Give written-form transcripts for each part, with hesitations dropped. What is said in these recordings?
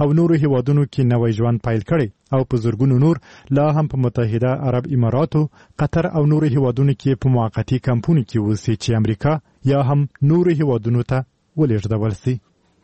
او نورو هیوادونو کې نوې ژوند پیل کړي او په زورګونو نور لا هم په متحده عرب اماراتو، قطر او نورو هیوادونو کې په موقتی کمپونو کې اوسي چې امریکا یا هم نورو هیوادونو ته ولېږدول شي.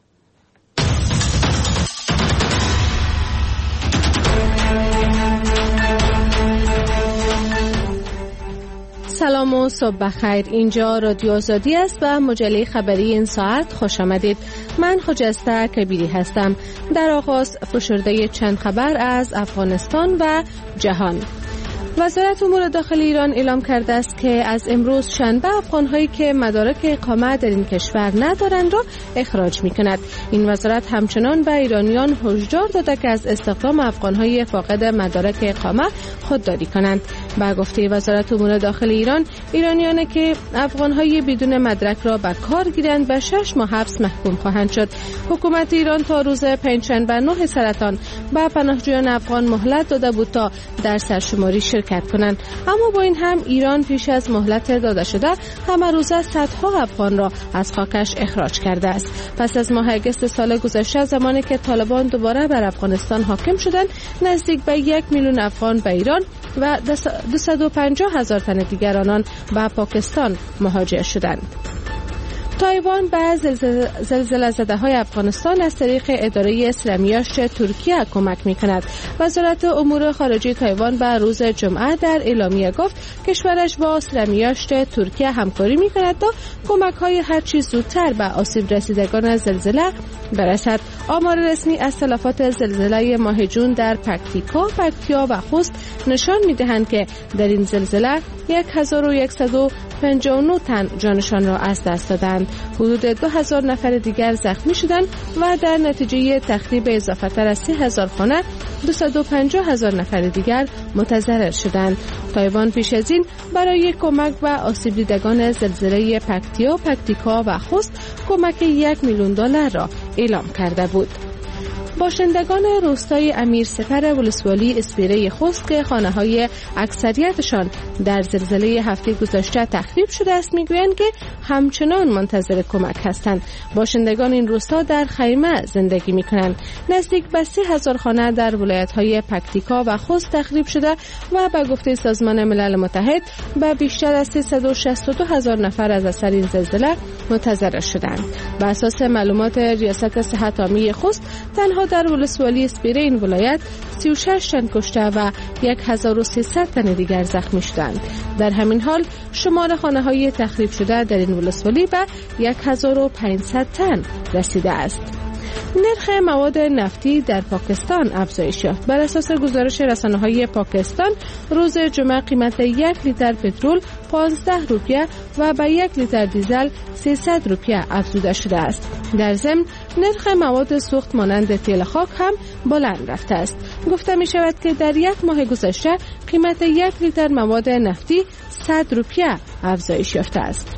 سلام و صبح بخیر. اینجا رادیو آزادی است و مجله خبری این ساعت. خوش آمدید. من خجسته کبیری هستم. در آغاز فشرده چند خبر از افغانستان و جهان. وزارت امور داخلی ایران اعلام کرده است که از امروز شنبه افغان‌هایی که مدارک اقامه در این کشور ندارند را اخراج می‌کند. این وزارت همچنان به ایرانیان هشدار داده که از استخدام افغان‌های فاقد مدارک اقامه خودداری کنند. با گفته وزارت امور داخلی ایران، ایرانیانی که افغان‌های بدون مدرک را به کار گیرند به 6 ماه حبس محکوم خواهند شد. حکومت ایران تا روز پنجشنبه 9 سرطان به پناهجویان افغان مهلت داده بود تا در سرشماری شرکت کنند، اما با این هم ایران پیش از مهلت داده شده همه روزه صدها افغان را از خاکش اخراج کرده است. پس از ماه اگست سال گذشته، زمانی که طالبان دوباره بر افغانستان حاکم شدند، نزدیک به 1 میلیون افغان به ایران و 250,000 تن دیگر آنان به پاکستان مهاجر شدند. تایوان به زلزله زده های افغانستان از طریق اداره سرمیاشت ترکیه کمک می کند. وزارت امور خارجه تایوان به روز جمعه در اعلامیه گفت کشورش با سرمیاشت ترکیه همکاری می کند تا کمک های هر چیز زودتر به آسیب رسیدگان زلزله برسد. آمار رسمی از تلفات زلزله ماه جون در پکتیا و خوست نشان می دهند که در این زلزله 1159 تن جانشان را از دست دادند. حدود 2000 نفر دیگر زخمی شدند و در نتیجه تخریب اضافه تر از 30,000 خانه 250,000 نفر دیگر متضرر شدند. تایوان پیش از این برای کمک به آسیب دیدگان زلزله پکتیکا و خوست کمک $1 میلیون را اعلام کرده بود. باشندگان روستای امیر سپر ولسوالی اسپیره خوست که خانه‌های اکثریتشان در زلزله هفته گذشته تخریب شده است میگویند که همچنان منتظر کمک هستند. باشندگان این روستا در خیمه زندگی میکنند. نزدیک به 30,000 خانه در ولایت‌های پکتیکا و خوست تخریب شده و به گفته سازمان ملل متحد به بیشتر از 362,000 نفر از اثر این زلزله متضرر شدند. بر اساس معلومات ریاست صحت عامه خوست، تنها در ولسوالی اسپیره این ولایت 36 تن کشته و 1300 تن دیگر زخمی شدند. در همین حال شمار خانه‌های تخریب شده در این ولسوالی به 1500 تن رسیده است. نرخ مواد نفتی در پاکستان افزایش یافت. بر اساس گزارش رسانه‌های پاکستان، روز جمعه قیمت 1 لیتر پترول 15 روپیه و به 1 لیتر دیزل 300 روپیه افزوده شده است. در ضمن نرخ مواد سوخت مانند تیل خاک هم بلند رفته است. گفته می شود که در 1 ماه گذشته قیمت 1 لیتر مواد نفتی 100 روپیه افزایش یافته است.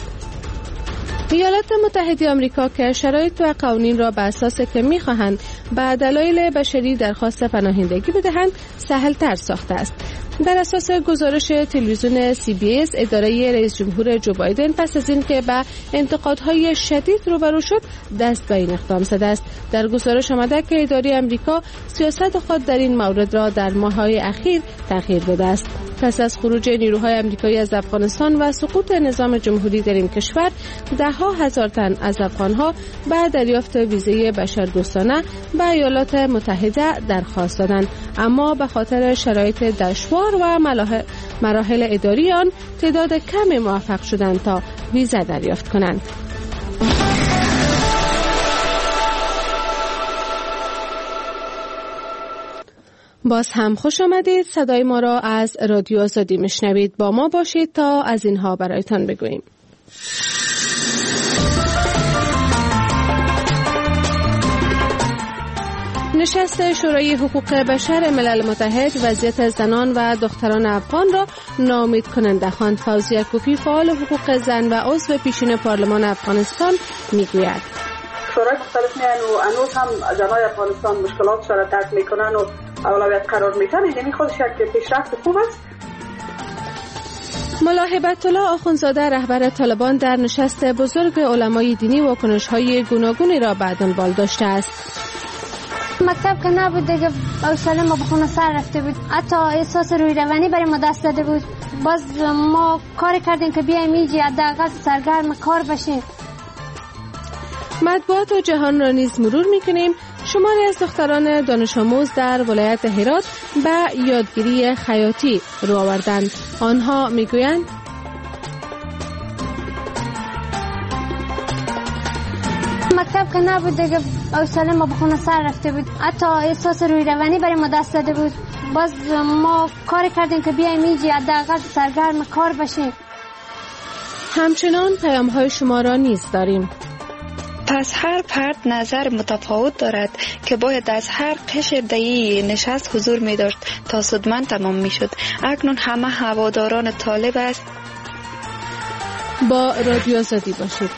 ایالات متحده آمریکا که شرایط و قوانین را به اساس که می‌خواهند به دلایل بشری درخواست پناهندگی بدهند سهل‌تر ساخته است. در اساس گزارش تلویزیون CBS، اداره رئیس جمهور جو بایدن پس از اینکه به انتقادهای شدید روبرو شد دست به این اقدام زده است. در گزارش آمده که اداره آمریکا سیاست خود در این مورد را در ماه‌های اخیر تغییر داده است. پس از خروج نیروهای آمریکایی از افغانستان و سقوط نظام جمهوری در این کشور، 10,000 تن از افغان‌ها به دریافت ویزای بشردوستانه به ایالات متحده درخواست دادند، اما به خاطر شرایط دشوار و مراحل اداری آن تعداد کمی موفق شدند تا ویزا دریافت کنند. باز هم خوش آمدید. صدای ما را از رادیو آزادی میشنوید. با ما باشید تا از اینها برایتان بگوییم. نشست شورای حقوق بشر ملل متحد وضعیت زنان و دختران افغان را ناامید کننده خواند. فوزیه کوفی، فعال حقوق زن و عضو پیشین پارلمان افغانستان، میگوید شورای مختلف میان و هنوز هم زنای افغانستان مشکلات را درک میکنن و اولویت قرار میدن. یعنی خودش یک پیشرفت خوب است. ملا هبت الله آخوندزاده، رهبر طالبان، در نشست بزرگ علمای دینی واکنش‌های گوناگونی را به دنبال داشته است. مکتب که نبود دیگه حوصله ما به خونه سر رفته بود، حتی احساس روی روانی برای ما دست داده بود. باز ما کار کردیم که بیایم اینجا حداقل سرگرم کار بشیم. مطبوعات و جهان را نیز مرور می‌کنیم. شماری از دختران دانش آموز در ولایت هرات به یادگیری خیاطی رو آوردند. آنها میگویند مکتب که نبود دیگه حوصله ما به خونه سر رفته بود، حتی احساس روی روانی برای ما دست داده بود. باز ما کار کردیم که بیایم اینجا حداقل سرگرم کار بشیم. همچنان پیام‌های شما را نیز داریم. پس هر فرد نظر متفاوت دارد که باید از هر قشر دهی نشست حضور می داشت تا سودمند تمام می شد. اکنون همه هواداران طالب است. با رادیو آزادی باشید.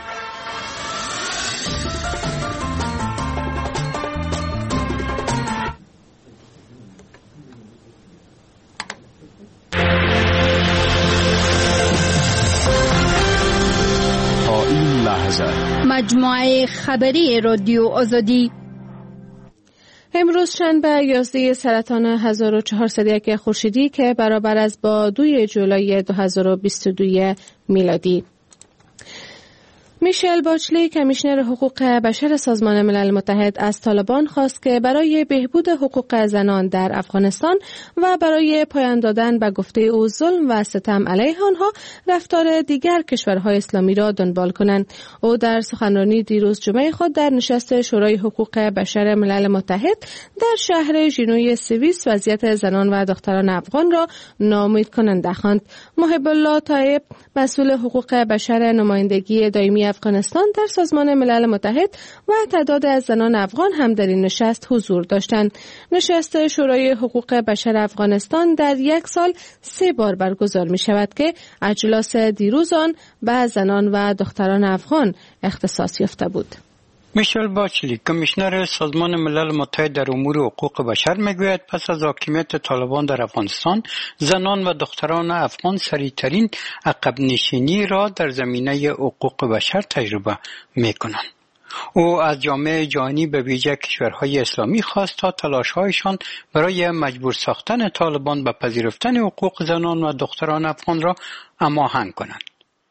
مجموعه خبری رادیو آزادی. امروز شنبه 11 سرطان 1401 خورشیدی که برابر است با 2 جولای 2022 میلادی. میشل باچلی کمیشنر حقوق بشر سازمان ملل متحد از طالبان خواست که برای بهبود حقوق زنان در افغانستان و برای پایان دادن به گفته او ظلم و ستم علیه آنها رفتار دیگر کشورهای اسلامی را دنبال کنند. او در سخنرانی دیروز جمعه خود در نشست شورای حقوق بشر ملل متحد در شهر ژنوی سوئیس وضعیت زنان و دختران افغان را ناامید کننده خواند. محب الله طایب مسئول حقوق بشر نمایندگی دائمی افغانستان در سازمان ملل متحد و تعداد از زنان افغان هم در این نشست حضور داشتند. نشست شورای حقوق بشر افغانستان در یک سال 3 بار برگزار می شود که اجلاس دیروز آن به زنان و دختران افغان اختصاص یافته بود. میشل باچلی کمیشنر سازمان ملل متحد در امور حقوق بشر میگوید پس از حاکمیت طالبان در افغانستان زنان و دختران افغان سریعترین عقب نشینی را در زمینه حقوق بشر تجربه میکنند. او از جامعه جهانی به ویژه کشورهای اسلامی خواست تا تلاش‌هایشان برای مجبور ساختن طالبان به پذیرفتن حقوق زنان و دختران افغان را هماهنگ کنند.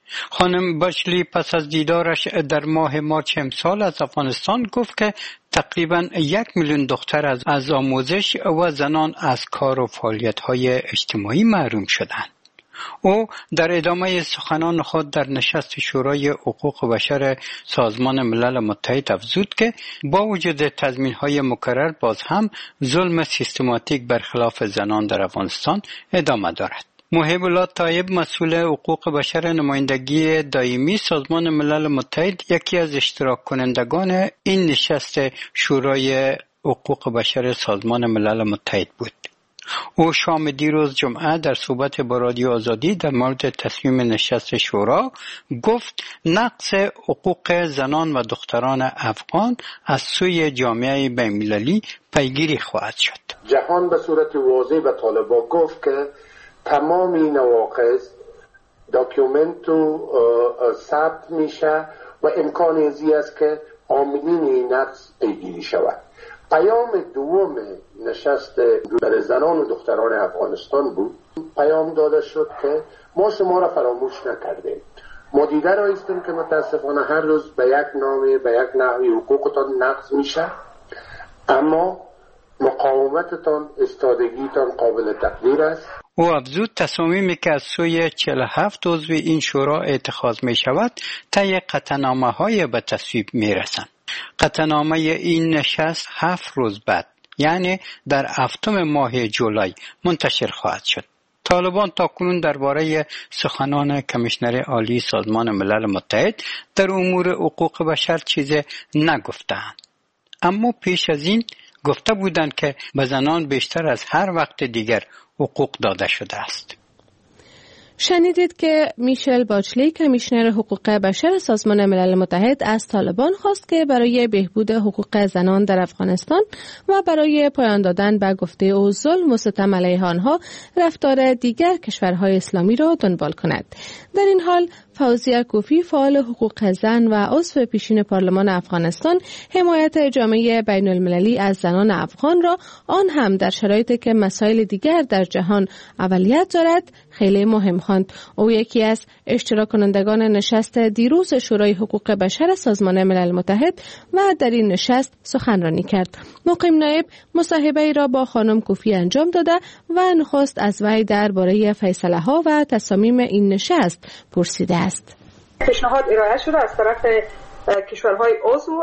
خانم باچلی پس از دیدارش در ماه مارچ امسال از افغانستان گفت که تقریباً 1 میلیون دختر از آموزش و زنان از کار و فعالیت‌های اجتماعی محروم شدند. او در ادامه سخنان خود در نشست شورای حقوق بشر سازمان ملل متحد افزود که با وجود تضمین‌های مکرر باز هم ظلم سیستماتیک برخلاف زنان در افغانستان ادامه دارد. محب الله طایب مسئول حقوق بشر نمایندگی دائمی سازمان ملل متحد یکی از اشتراک کنندگان این نشست شورای حقوق بشر سازمان ملل متحد بود. او شام دیروز جمعه در صحبت با رادیو آزادی در مورد تصمیم نشست شورا گفت نقض حقوق زنان و دختران افغان از سوی جامعه بین‌المللی پیگیری خواهد شد. جهان به صورت واضح به طالبان گفت که تمام این نواقص داکیومنت و ثبت میشه و امکان ازی است که عاملین این نقض پیگیری شود. پیام دوم نشست برای زنان و دختران افغانستان بود. پیام داده شد که ما شما را فراموش نکردیم. ما دیگر هستیم که متاسفانه هر روز به یک نامه به یک نحوی حقوقتان نقض میشه، اما مقاومتتان استادگیتان قابل تقدیر است. او افزود تصامیمی که از سوی 47 عضو این شورا اتخاذ می شود طی قطعنامه‌های به تصویب می رسند. قطعنامه این نشست 7 روز بعد یعنی در 7 ماه جولای منتشر خواهد شد. طالبان تاکنون درباره سخنان کمیشنر عالی سازمان ملل متحد در امور حقوق بشر چیزی نگفتند، اما پیش از این گفته بودند که به زنان بیشتر از هر وقت دیگر حقوق داده شده است. شنیدید که میشل باچلی کمیشنر حقوق بشر سازمان ملل متحد از طالبان خواست که برای بهبود حقوق زنان در افغانستان و برای پایان دادن به گفته او ظلم و ستم علیه آنها رفتار دیگر کشورهای اسلامی را دنبال کند. در این حال فوزیه کوفی فعال حقوق زن و عضو پیشین پارلمان افغانستان حمایت جامعه بین المللی از زنان افغان را آن هم در شرایطی که مسائل دیگر در جهان اولیت دارد خیلی مهم خواند. او یکی از اشتراک کنندگان نشست دیروز شورای حقوق بشر سازمان ملل متحد و در این نشست سخنرانی کرد. مقیم نایب مصاحبه ای را با خانم کوفی انجام داده و نخست از وی درباره فیصله ها و تصامیم این نشست پرسیده است. پیشنهاد ارائه شده از طرف کشورهای عضو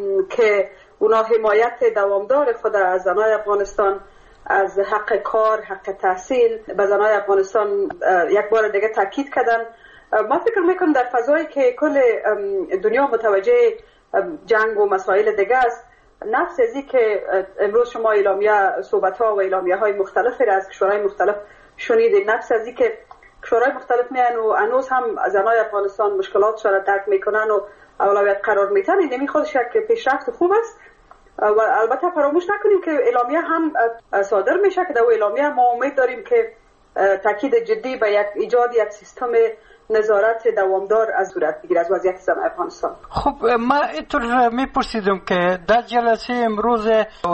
که اونا حمایت دوامدار خود از زنان افغانستان از حق کار، حق تحصیل به زنان افغانستان یک بار دیگه تاکید کردن. ما فکر میکنم در فضایی که کل دنیا متوجه جنگ و مسائل دیگه است، نفس ازی که امروز شما اعلامیه صحبت‌ها و اعلامیه‌های مختلفی از کشورهای مختلف شنیدید، نفس ازی که کشورهای مختلف میان و هنوز هم زنان افغانستان مشکلات را درک میکنن و اولویت قرار میدن، این خودش یک پیشرفت خوب است. و البته فراموش نکنیم که اعلامیه هم صادر میشه که در اعلامیه ما امید داریم که تاکید جدی به ایجاد یک سیستم نظارت دوامدار از صورت بگیره از وضعیت زنان افغانستان. خب ما اینطور میپرسیدم که در جلسه امروز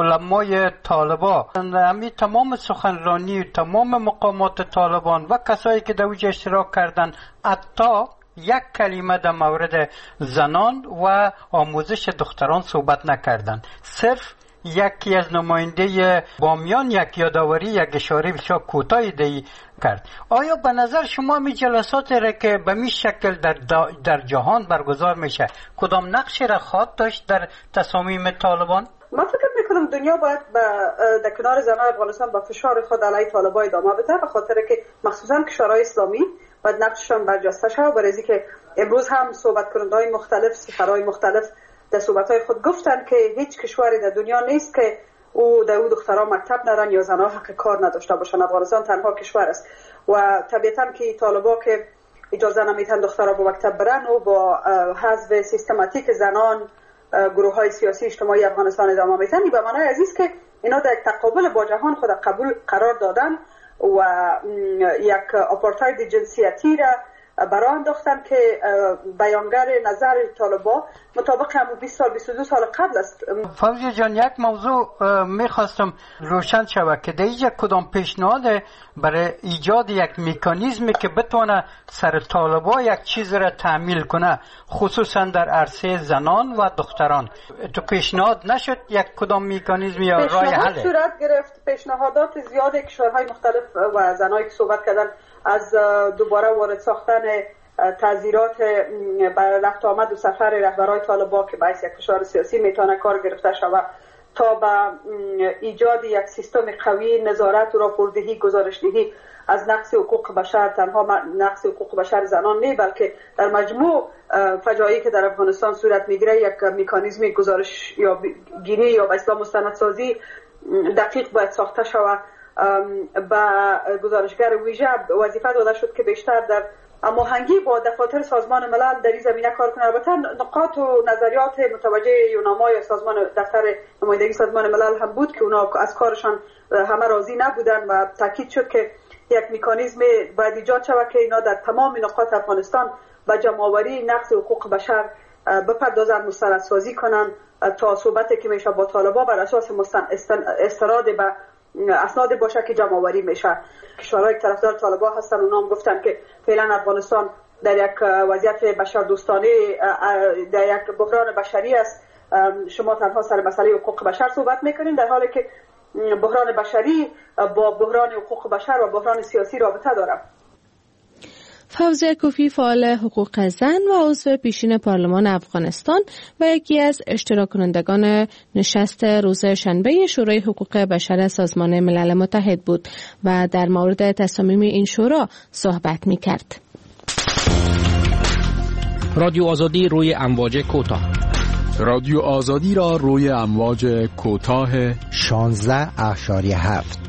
علمای طالبان همین تمام سخنرانی تمام مقامات طالبان و کسایی که در اوج اشتراک کردن حتی یک کلمه در مورد زنان و آموزش دختران صحبت نکردن. صرف یکی از نماینده بامیان یک یادآوری، یک اشاره بسیار کوتاهی دی کرد. آیا به نظر شما می جلسات را که به می شکل در جهان برگزار میشه کدام نقشی را خواهد داشت در تصامیم طالبان؟ من فکر میکنم دنیا باید در کنار زنان افغانستان با فشار خود علیه طالبان ادامه بده، به خاطر که مخصوصا کشورهای اسلامی باید نقششان برجسته شود. برای که امروز هم صحبت کننده‌های مختلف، سفرهای مختلف در صحبت‌های خود گفتن که هیچ کشوری در دنیا نیست که او دختران مکتب نرن یا زنها حق کار نداشته باشن. افغانستان تنها کشور است و طبیعتاً که طالبان که اجازه نمیدن دخترها به مکتب برن و با حذف سیستماتیک زنان گروه‌های سیاسی اجتماعی افغانستان ادامه میدن، به معنای عزیز که اینا در تقابل با جهان خود قبول قرار دادن و یک آپارتاید جنسیتی را برای انداختن که بیانگر نظر طالبان مطابق همون 20 سال 22 سال قبل است. فوزیه جان، یک موضوع میخواستم روشن شود که در اینجا کدام پیشنهاد برای ایجاد یک مکانیزمی که بتونه سر طالبان یک چیز را تعمیل کنه، خصوصا در عرصه زنان و دختران، تو پیشنهاد نشد یک کدام مکانیزمی یا راه حل؟ صورت گرفت پیشنهادات زیاد کشورهای مختلف و زنایی که صحبت کردن از دوباره وارد ساختن تعزیرات برای رفت آمد و سفر رهبران طالبان که باعث یک فشار سیاسی میتونه کار گرفته شود تا به ایجاد یک سیستم قوی نظارت و راپوردهی گزارشدهی از نقض حقوق بشر، تنها نقض حقوق بشر زنان نه بلکه در مجموع فجایعی که در افغانستان صورت میگیره یک مکانیزم گزارش یا گیری یا به اصطلاح مستندسازی دقیق باید ساخته شود. با گزارشگر ویژه وظیفه داده شد که بیشتر در هماهنگی با دفاتر سازمان ملل در این زمینه کار کنه. البته نقاط و نظریات متوجه یوناما یا سازمان دفتر نمایندگی سازمان ملل هم بود که اونا از کارشان همه راضی نبودن و تاکید شد که یک مکانیزم باید ایجاد شود که اینا در تمام نقاط افغانستان با جمع‌آوری نقض حقوق بشر بپردازن، مستندسازی کنن تا صحبتی که میشه با طالبان بر اساس استناد به اسناد باشه که جمع آوری میشه. کشورهای طرفدار طالبان هستن، اونا هم گفتن که فعلا افغانستان در یک وضعیت بشردوستانه، در یک بحران بشری است. شما تنها سر مسئله حقوق بشر صحبت میکنین، در حالی که بحران بشری با بحران حقوق بشر و بحران سیاسی رابطه داره. فوزیه کوفی فعال حقوق زن و عضو پیشین پارلمان افغانستان و یکی از اشتراک کنندگان نشست روز شنبه شورای حقوق بشر سازمان ملل متحد بود و در مورد تصامیم این شورا صحبت می‌کرد. رادیو آزادی روی امواج کوتاه. رادیو آزادی را روی امواج کوتاه 16.7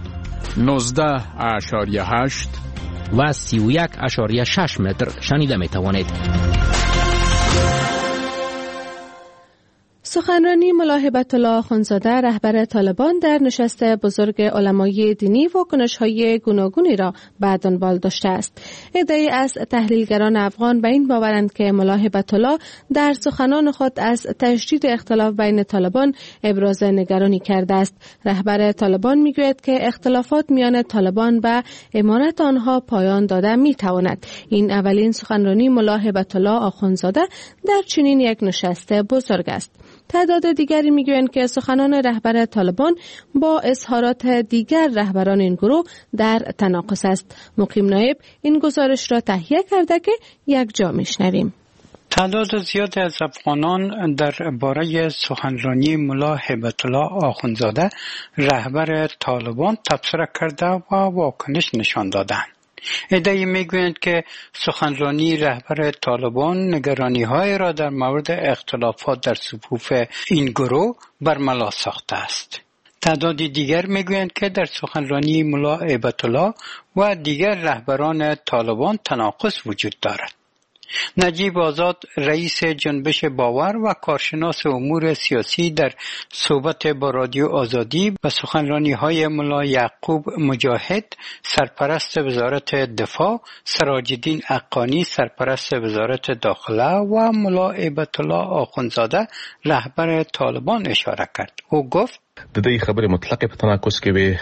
19.8 و 31.6 متر شنیده می توانید. سخنرانی ملا هبت الله آخوندزاده رهبر طالبان در نشست بزرگ علمای دینی واکنش‌های گوناگونی را به دنبال داشته است. عده‌ای از تحلیلگران افغان به این باورند که ملا هبت الله در سخنان خود از تشدید اختلاف بین طالبان ابراز نگرانی کرده است. رهبر طالبان میگوید که اختلافات میان طالبان و امارت آنها پایان داده میتواند. این اولین سخنرانی ملا هبت الله آخوندزاده در چنین یک نشست بزرگ است. تعداد دیگری میگویند که سخنان رهبر طالبان با اظهارات دیگر رهبران این گروه در تناقض است. مقیم نایب این گزارش را تهیه کرده که یک جا میشنویم. تعداد زیادی از افغانان در باره سخنرانی ملا هبت الله آخوندزاده رهبر طالبان تبصره کرده و واکنش نشان دادند. عده‌ای میگویند که سخنرانی رهبر طالبان نگرانی‌های را در مورد اختلافات در صفوف این گروه برملا ساخته است. تعدادی دیگر میگویند که در سخنرانی ملا هبت الله و دیگر رهبران طالبان تناقض وجود دارد. نجیب آزاد رئیس جنبش باور و کارشناس امور سیاسی در صحبت با رادیو آزادی و سخنرانی‌های ملا یعقوب مجاهد سرپرست وزارت دفاع، سراج الدین حقانی سرپرست وزارت داخله و ملا هبت الله آخوندزاده رهبر طالبان اشاره کرد. او گفت د دې خبرې مطلقه په تناقض کې وي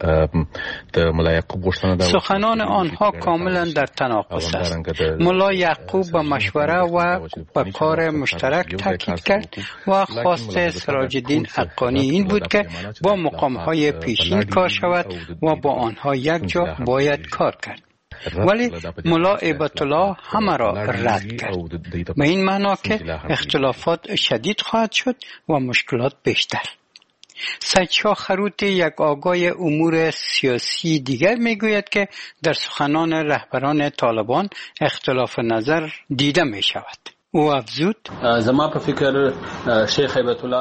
د ملا یعقوب غوښتنه ده سخنان آنها کاملا در تناقض است. ملا یعقوب به مشوره و به کار مشترک تاکید کرد و خواست سراج الدین حقانی این بود که با مقام‌های پیشین کار شود و با آنها یک جا باید کار کرد. ولی ملا هبت الله همه را رد کرد، به این معنا که اختلافات شدید خواهد شد و مشکلات بیشتر. سید شاه خروت یک آگاه امور سیاسی دیگر میگوید که در سخنان رهبران طالبان اختلاف نظر دیده می شود. او افزود زما په فکر شیخ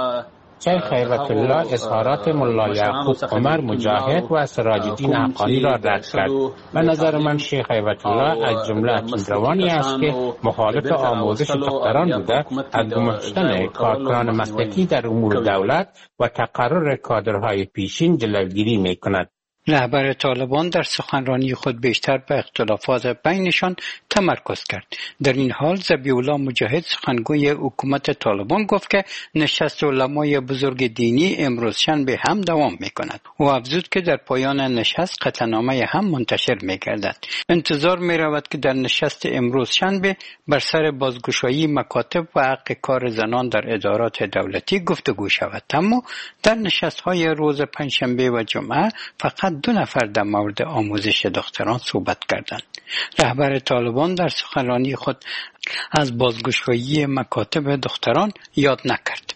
هبت الله اظهارات ملا یعقوب عمر مجاهد و سراج الدین حقانی را رد کرد. به نظر من شیخ هبت الله از جمله روانی است که مخالف آموزش دختران بوده، از گماشتن کارکنان مسلکی در امور دولت و تقرر کادرهای پیشین جلوگیری می کند. رهبر طالبان در سخنرانی خود بیشتر به اختلافات بینشان تمرکز کرد. در این حال ذبیح الله مجاهد سخنگوی حکومت طالبان گفت که نشست علمای بزرگ دینی امروز شنبه هم دوام می‌کند. او افزود که در پایان نشست قطعنامه هم منتشر می‌گردد. انتظار می‌رود که در نشست امروز شنبه بر سر بازگشایی مکاتب و حق کار زنان در ادارات دولتی گفتگو شود. اما در نشست‌های روز پنجشنبه و جمعه فقط 2 نفر در مورد آموزش دختران صحبت کردند. رهبر طالبان در سخنرانی خود از بازگشایی مکاتب دختران یاد نکرد.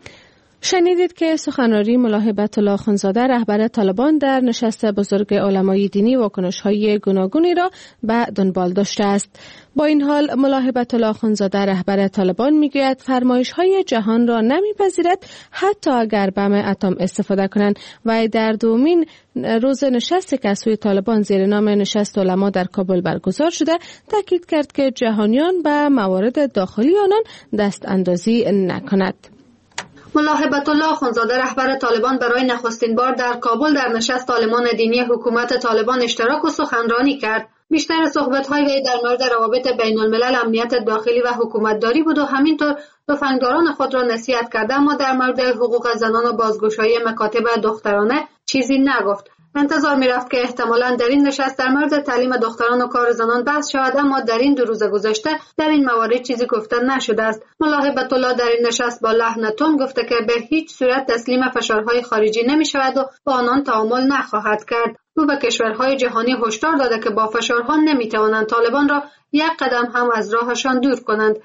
شنیدید که سخنرانی ملا هبت الله آخوندزاده رهبر طالبان در نشست بزرگ علمای دینی واکنش‌های گوناگونی را به دنبال داشته است. با این حال ملا هبت الله آخوندزاده رهبر طالبان میگوید فرمایش‌های جهان را نمیپذیرد حتی اگر بم اتم استفاده کنند و در دومین روز نشستی که از سوی طالبان زیر نام نشست علما در کابل برگزار شده تاکید کرد که جهانیان به موارد داخلی آنان دست اندازی نکند. ملا هبت الله آخوندزاده رهبر طالبان برای نخستین بار در کابل در نشست عالمان دینی حکومت طالبان اشتراک و سخنرانی کرد. بیشتر صحبت‌های وی در مورد روابط بین الملل، امنیت داخلی و حکومتداری بود و همینطور تفنگداران خود را نصیحت کرد، اما در مورد حقوق زنان و بازگشایی مکاتب دخترانه چیزی نگفت. انتظار می‌رفت که احتمالاً در این نشست در مورد تعلیم دختران و کار زنان بحث شود، اما در این 2 روز گذشته در این موارد چیزی گفته نشده است. ملا هبت الله در این نشست با لحن تند گفته که به هیچ صورت تسلیم فشارهای خارجی نمی‌شود و با آنان تعامل نخواهد کرد. او به کشورهای جهانی هشدار داده که با فشارها نمی‌توانند طالبان را یک قدم هم از راهشان دور کنند.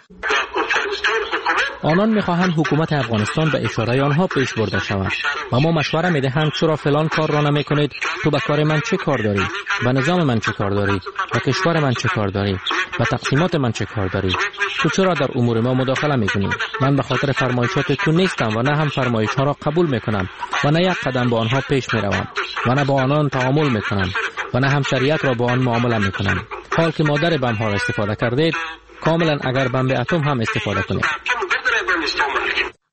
آنان می‌خواهند حکومت افغانستان به اشاره آنها پیش برده شود و ما مشوره می‌دهند چرا فلان کار را نمی‌کنید، تو به کار من چه کار داری، به نظام من چه کار داری، به کشور من چه کار داری، به تقسیمات من چه کار داری، تو چرا در امور ما مداخله می‌کنی؟ من به خاطر فرمایشات تو نیستم و نه هم فرمایش‌ها را قبول می‌کنم و نه یک قدم با آنها پیش می‌روم و نه با آنان تعامل می‌کنم و نه هم شریعت را با آن معامله می‌کنم. حال که مادر بم ها را استفاده کردید، کاملا اگر بم اتم هم استفاده کنید.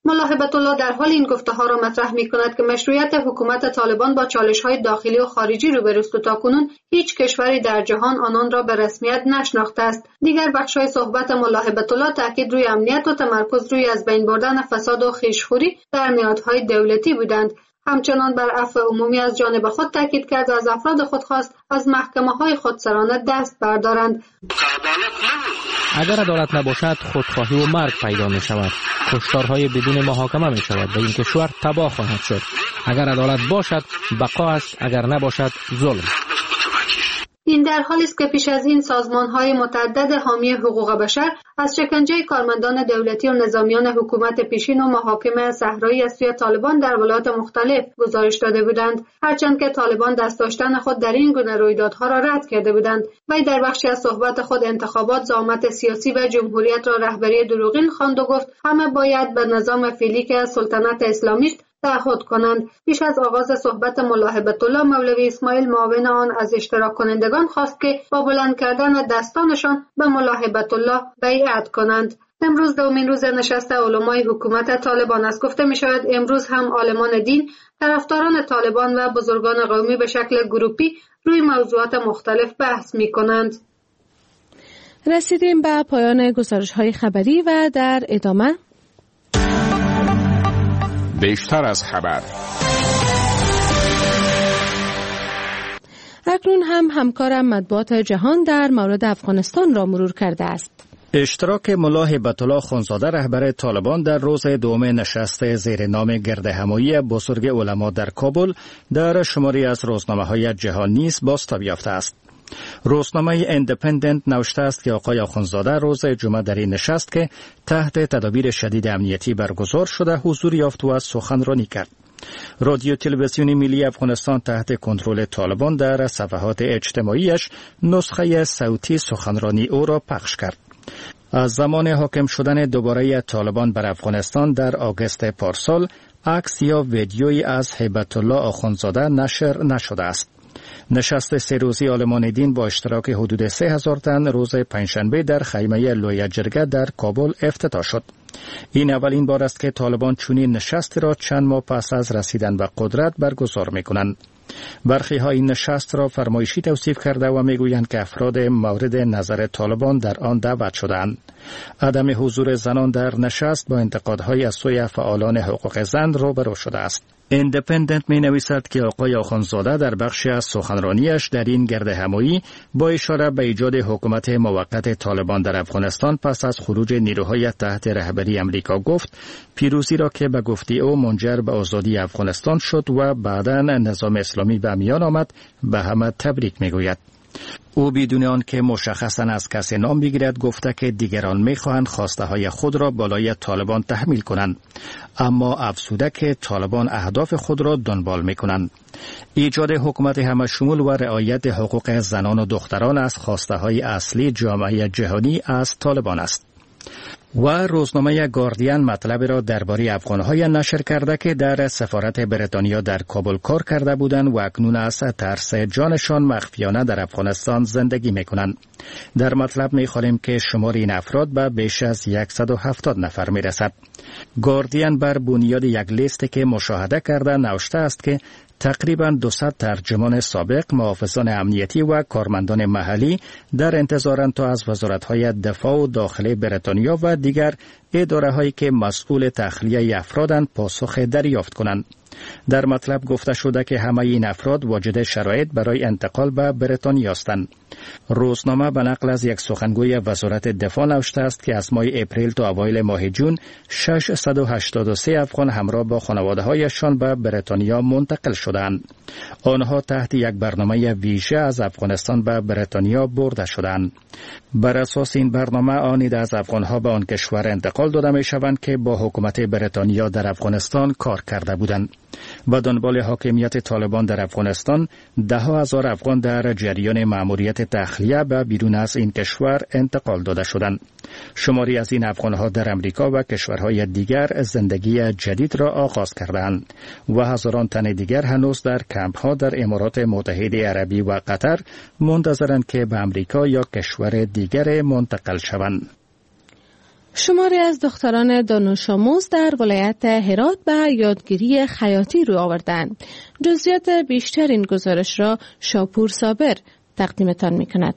ملا هبت الله در حال این گفته‌ها را مطرح می‌کند که مشروعیت حکومت طالبان با چالش‌های داخلی و خارجی روبروست و تاکنون هیچ کشوری در جهان آنان را به رسمیت نشناخته است. دیگر بخش‌های صحبت ملا هبت الله تاکید روی امنیت و تمرکز روی از بین بردن فساد و خویشخوری در نهادهای دولتی بودند. همچنان بر عفو عمومی از جانب خود تاکید کرد و از افراد خود خواست از محکمه‌های خودسرانه دست بردارند. اگر عدالت نباشد خودخواهی و مرگ پیدا می شود. کشتارهای بدون محاکمه می شود و این کشور تباه خواهد شد. اگر عدالت باشد بقا است، اگر نباشد ظلم. این در حالی است که پیش از این سازمان‌های متعدد حامی حقوق بشر از شکنجه کارمندان دولتی و نظامیان حکومت پیشین و محاکم صحرایی از سوی طالبان در ولایات مختلف گزارش داده بودند، هرچند که طالبان دست داشتن خود در این گونه رویدادها را رد کرده بودند. وی در بخشی از صحبت خود انتخابات، زعامت سیاسی و جمهوریت را رهبری دروغین خواند و گفت همه باید به نظام فعلی که سلطنت اسلامی است تعهد کنند. پیش از آغاز صحبت ملا هبت الله، مولوی اسماعیل معاون آن از اشتراک کنندگان خواست که با بلند کردن دستانشان به ملا هبت الله بیعت کنند. امروز دومین روز نشست علمای حکومت طالبان است. گفته می شود امروز هم عالمان دین، طرفداران طالبان و بزرگان قومی به شکل گروپی روی موضوعات مختلف بحث می کنند. رسیدیم به پایان گزارش‌های خبری و در ادامه بیشتر از خبر. اکنون هم همکارم مطبوعات جهان در مورد افغانستان را مرور کرده است. اشتراک ملا هبت الله خانزاده رهبر طالبان در روز دوم نشست زیر نام گردهمایی بزرگ علما در کابل در شماری از روزنامه‌های جهانی نیز بازتاب یافته است. روزنامه ایندیپندنت نوشته است که آقای آخوندزاده روز جمعه در این نشست که تحت تدابیر شدید امنیتی برگزار شده حضور یافت و سخنرانی کرد. رادیو تلویزیونی ملی افغانستان تحت کنترل طالبان در صفحات اجتماعیش نسخه صوتی سخنرانی او را پخش کرد. از زمان حاکم شدن دوباره طالبان بر افغانستان در آگوست پارسال عکس یا ویدیویی از هبت الله آخوندزاده نشر نشده است. نشست 3 روزی عالمان دین با اشتراک حدود 3000 تن روز پنجشنبه در خیمه لوی جرگه در کابل افتتاح شد. این اولین بار است که طالبان چنین نشستی را چند ماه پس از رسیدن به قدرت برگزار می‌کنند. برخی ها این نشست را فرمایشی توصیف کرده و میگویند که افراد مورد نظر طالبان در آن دعوت شدند. عدم حضور زنان در نشست با انتقادهای از سوی فعالان حقوق زن روبرو شده است. ایندیپندنت می نویسد که آقای آخوندزاده در بخشی از سخنرانیش در این گردهمایی با اشاره به ایجاد حکومت موقت طالبان در افغانستان پس از خروج نیروهای تحت رهبری امریکا گفت پیروزی را که به گفته او منجر به آزادی افغانستان شد و بعداً نظام اسلامی به میان آمد به همه تبریک می گوید. او بدون آن که مشخصاً از کسی نام بگیرد گفته که دیگران می‌خواهند خواسته های خود را بالای طالبان تحمیل کنند، اما افزوده که طالبان اهداف خود را دنبال می‌کنند. ایجاد حکومت همه‌شمول و رعایت حقوق زنان و دختران از خواسته های اصلی جامعه جهانی از طالبان است. و روزنامه گاردین مطلب را درباره افغان‌های نشر کرده که در سفارت بریتانیا در کابل کار کرده بودند و اکنون از ترس جانشان مخفیانه در افغانستان زندگی می‌کنند. در مطلب می‌خوانیم که شمار این افراد به بیش از 170 نفر می‌رسد. گاردین بر بنیاد یک لیستی که مشاهده کرده نوشته است که تقریباً 200 ترجمان سابق، محافظان امنیتی و کارمندان محلی در انتظارند تا از وزارت‌های دفاع و داخلی بریتانیا و دیگر اداره‌هایی که مسئول تخلیه افرادند پاسخ دریافت کنند. در مطلب گفته شده که همه این افراد واجد شرایط برای انتقال به بریتانیا هستند. روزنامه به نقل از یک سخنگوی وزارت دفاع نوشته است که از ماه اپریل تا اوایل ماه جون 683 افغان همراه با خانواده‌هایشان به بریتانیا منتقل شدند. آنها تحت یک برنامه ویژه از افغانستان به بریتانیا برده شدند. بر اساس این برنامه آنید از افغانها به آن کشور انتقال داده می شوند که با حکومت بریتانیا در افغانستان کار کرده بودند. و دنبال حاکمیت طالبان در افغانستان 10,000 افغان در جریان مأموریت تخلیه به بیرون از این کشور انتقال داده شدند. شماری از این افغانها در امریکا و کشورهای دیگر زندگی جدید را آغاز کردند و هزاران تن دیگر هنوز در کمپ‌ها در امارات متحده عربی و قطر منتظرند که به امریکا یا کشور دیگر منتقل شوند. شماری از دختران دانش آموز در ولایت هرات به یادگیری خیاطی روی آوردند. جزئیات بیشتر این گزارش را شاپور صابر تقدیمتان می‌کند.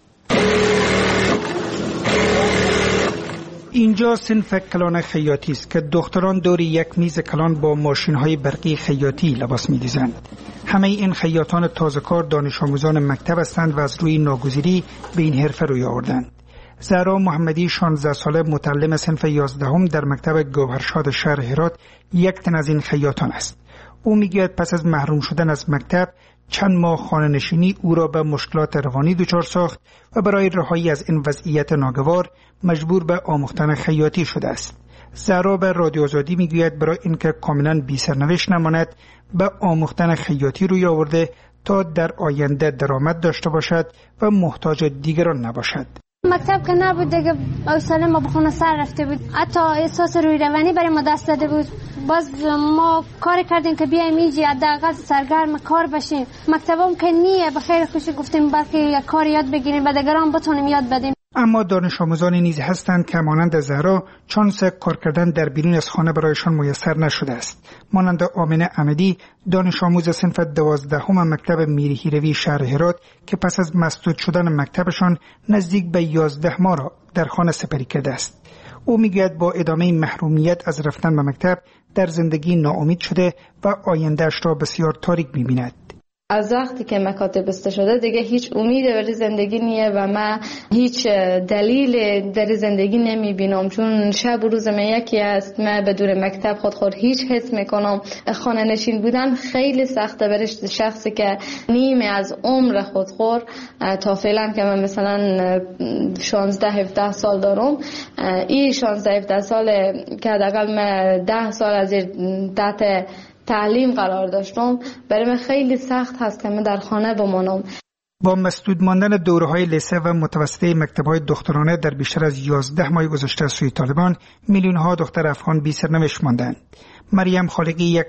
اینجا صنف کلان خیاطی است که دختران دور یک میز کلان با ماشین‌های برقی خیاطی لباس می‌دوزند. همه این خیاطان تازه‌کار دانش آموزان مکتب هستند و از روی ناگزیری به این حرفه روی آوردند. زهرا محمدی 16 ساله متعلم صنف 11 در مکتب گوهرشاد شهر هرات یک تن از این خیاطان است. او میگوید پس از محروم شدن از مکتب چند ماه خانه نشینی او را به مشکلات روانی دچار ساخت و برای رهایی از این وضعیت ناگوار مجبور به آموختن خیاطی شده است. زهرا به رادیو آزادی میگوید برای اینکه کاملا بی سرنوشت نماند به آموختن خیاطی روی آورده تا در آینده درآمد داشته باشد و محتاج دیگران نباشد. مکتب که نبود دیگه حوصله ما به خونه سر رفته بود. حتی احساس روی روانی برای ما دست داده بود. باز ما کار کردیم که بیایم اینجا حداقل سرگرم کار بشیم. مکتبم که نیه به خیر خوشی گفتیم بلکه یک کار یاد بگیریم و دیگران بتونیم یاد بدیم. اما دانش آموزانی نیز هستند که مانند زهرا چانس کار کردن در بیرون از خانه برایشان میسر نشده است. مانند آمنه احمدی دانش آموز صنف 12 مکتب میری هیروی شهر هرات که پس از مسدود شدن مکتبشان نزدیک به 11 ماه را در خانه سپری کرده است. او میگوید با ادامه محرومیت از رفتن به مکتب در زندگی ناامید شده و آیندهش را بسیار تاریک می‌بیند. از وقتی که مکاتب بسته شده دیگه هیچ امید برای زندگی نیه و من هیچ دلیل در زندگی نمیبینم، چون شب و روز من یکی است. من بدون مکتب خود هیچ حس میکنم. خانه نشین بودن خیلی سخته برای شخصی که نیمه از عمر خود تا فعلا که من مثلا 16-17 سال دارم، این 16-17 سال که حداقل من 10 سال از تحت تعلیم قرار داشتم، برای من خیلی سخت هست که من در خانه بمانم. با مسدود ماندن دوره‌های لیسه و متوسطه مکتب‌های دخترانه در بیشتر از 11 ماه گذشته از سوی طالبان، میلیون‌ها دختر افغان بی سرنوشت ماندند. مریم خالقی یک